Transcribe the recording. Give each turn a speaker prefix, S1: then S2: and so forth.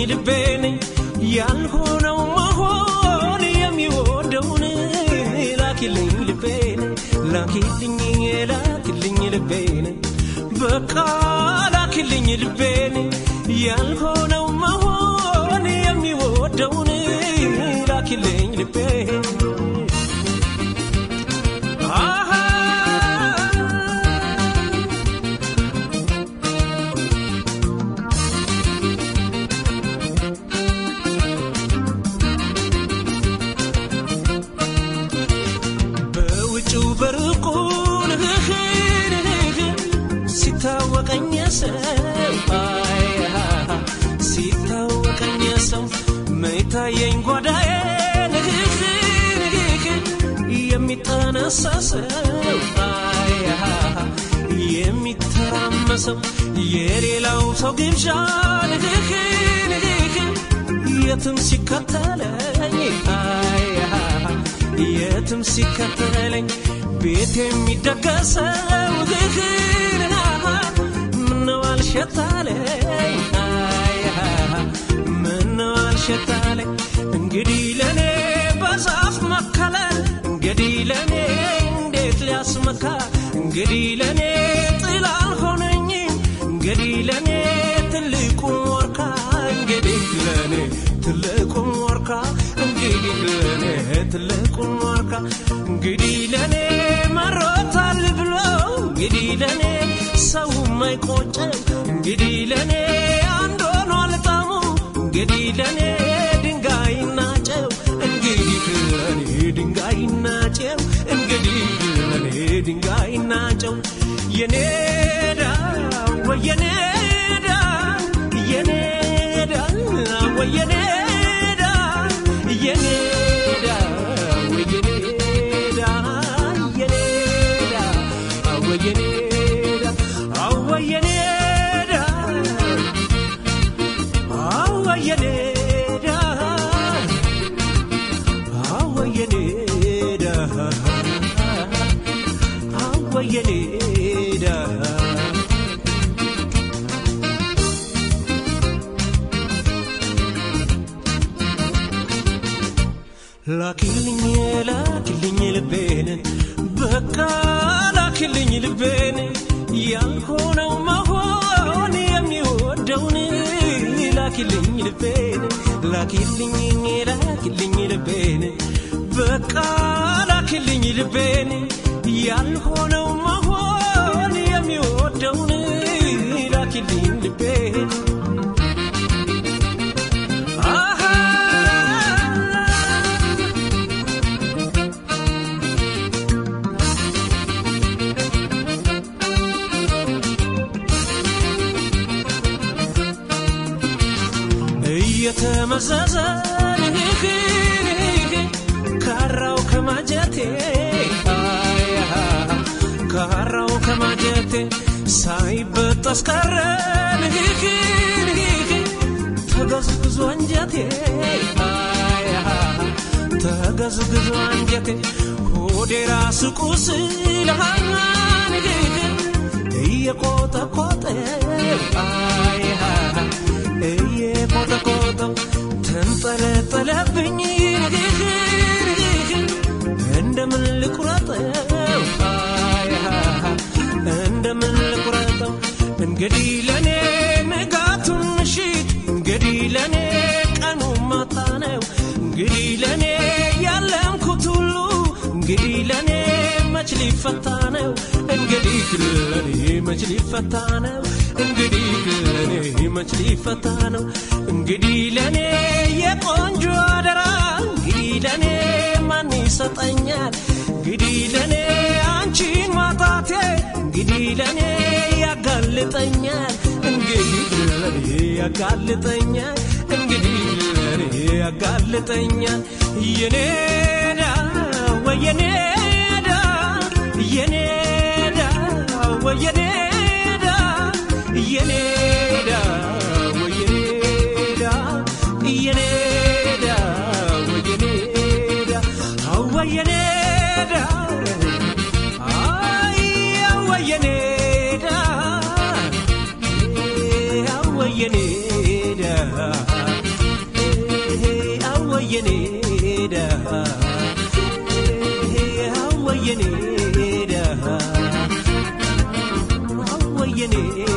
S1: ልቤን ያልሆነው መሆን የሚወደውን ላኪልኝ ልቤን ላኪልኝ ልቤን በቃ ላኪልኝ ልቤን ያልሆነው መሆን የሚወደውን ላኪልኝ ልቤን ሲታወቀኝ ሰው መይታየኝ ጓዳዬ የሚጠነሳሰው የሚተራመሰው የሌላው ሰው ግብዣ የትም ሲከተለኝ ቤት የሚደገሰው ምነው አልሸታለኝ እንግዲህ ለኔ በዛፍ መከለል እንግዲህ ለኔ እንዴት ሊያስመካ እንግዲህ ለኔ ጥላ አልሆነኝም እንግዲህ ለኔ ትልቁ ወርካ እንግዲህ ለኔ ትልቁ ወርካ እንግዲህ ለኔ ትልቁ ወርካ እንግዲህ ለኔ መሮታል ብሎ እንግዲህ ለኔ ሰው ማይቆጨው እንግዲህ ለኔ አንድ ሆኗል ጣሙ እንግዲህ ለኔ ድንጋይና ጨው እንግዲህ ለኔ ድንጋይና ጨው እንግዲህ ለኔ ድንጋይና ጨው የኔዳ ወየኔዳ የኔዳ ወየኔዳ የኔዳ ወየኔዳ የኔዳ ወየኔዳ አወየኔዳ አወየኔዳ አወየኔዳ አወየኔዳ ላኪልኝ ልቤን በቃ ላኪልኝ ልቤን ያልሆነው መሆን የሚወደውን ላኪልኝ ልቤን ላኪልኝ ልቤን በቃ ላኪልኝ ልቤን ያልሆነው መሆን የሚወደውን ላኪልኝ ልቤን የተመዘዘ ካራው ከማጀቴ ሳይበጠስ ቀረ ተገዝግዞ አንጀቴ ሆዴ ራስ ቁስል እየቆጠቆጠው ተንጠለጠለብኝ እንደምን ልቁረጠው እንግዲህ ለኔ ንጋቱን ምሽት እንግዲህ ለኔ ቀኑ ማታ ነው እንግዲህ ለኔ ያለምኩት ሁሉ እንግዲህ ለኔ መች ሊፈታ ነው እንግዲህ ለኔ መች ሊፈታ ነው እንግዲህ ለኔ መች ሊፈታ ነው እንግዲህ ለኔ የቆንጆ አደራ እንግዲህ ለኔ ማን ይሰጠኛል እንግዲህ ለኔ አንቺን ማጣቴ እንግዲህ ለኔ ያጋልጠኛል እንግዲህ ለኔ ያጋልጠኛል እንግዲህ ለኔ ያጋልጠኛል የኔዳ ወየኔዳ የኔዳ ወየኔዳ የኔዳ ወየኔዳ የኔዳ ወየኔዳ አወየኔዳ አወየኔዳ አወየኔዳ ወየኔዳ